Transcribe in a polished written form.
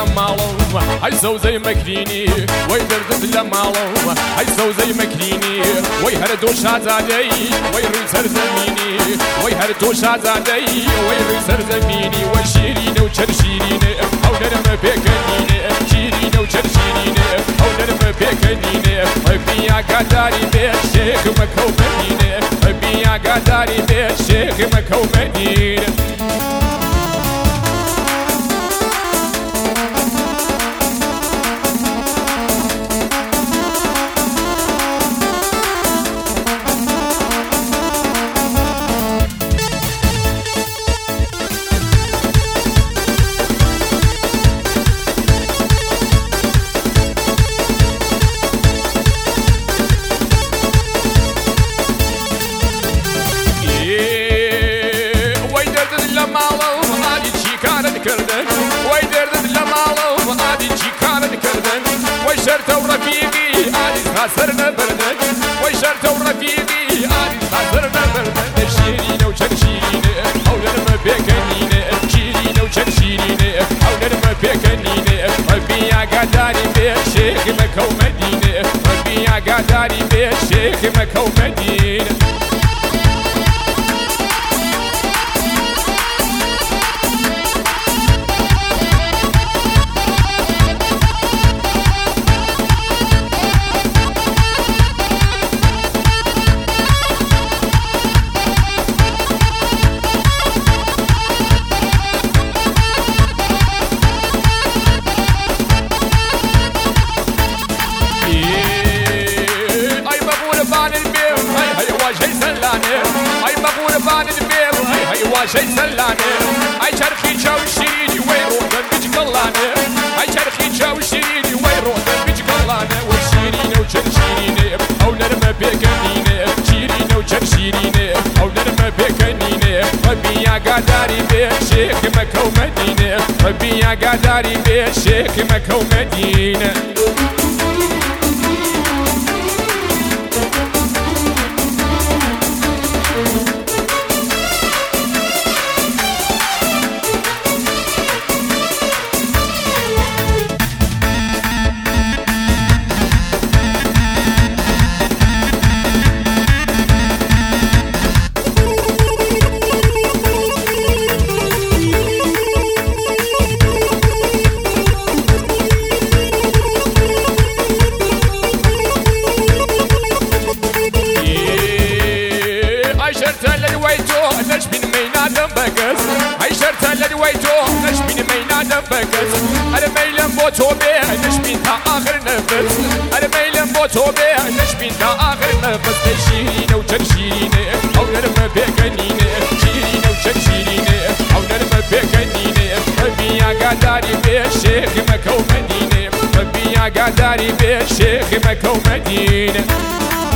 ماڵۆ هەی سەوزەی مەکرینی وەی دەردت لە ماڵۆ هەی سەوزەی مەکرینی وەی هەر تۆ شازادەی وەی ڕووی سەرزەمینی وەی هەر تۆ شازادەی وەی ڕووی سەرزەمینی وەی شیرینە و چەر شیرینێ ئەو نەرمە پێکەنینێ شیرینە و چەر شیرینێ ئەو نەرمە پێکەنینێ بیاگاداری بێ شێخمە کەومەدینێ بیاگاداری بێ شێخمە کەومەدینێ وای دردت لە ماڵە و عادی چی کارت کردن وای شەرتە و ڕەفیقی عادی خاسەر نەبردن وای شەرتە و ڕەفیقی عادی خاسەر نەبردن شیرینە و چەند شیرینێ ئەو نەرمە پێکەنینێ شیرینە و چەند شیرینێ ئەو نەرمە پێکەنینێ بیاگاداری بێ شێخمە کەومەدینێ بیاگاداری بێ شێخمە کەومەدینێ شي سلانه اي شرخي جاو شيريني ويروح بيجي قلانه اي شرخي جاو شيريني ويروح بيجي قلانه وشيرينه وجر شيرينه او نرمى بكنينه شيرينه وجر شيرينه او نرمى بكنينه ربي يا قداري بشيخ مكة ومدينه ربي يا قداري بشيخ مكة ومدينه توبه نشبين تا آخر نفس أنا ميلم بو توبه نشبين تا آخر نفس شيرينة وجر شيرينة أو نرمى بكنينة شيرينة وجر شيرينة أو نرمى بكنينة ربي يا قداري بشيخ مكة ومدينة ربي يا قداري بشيخ مكة ومدينة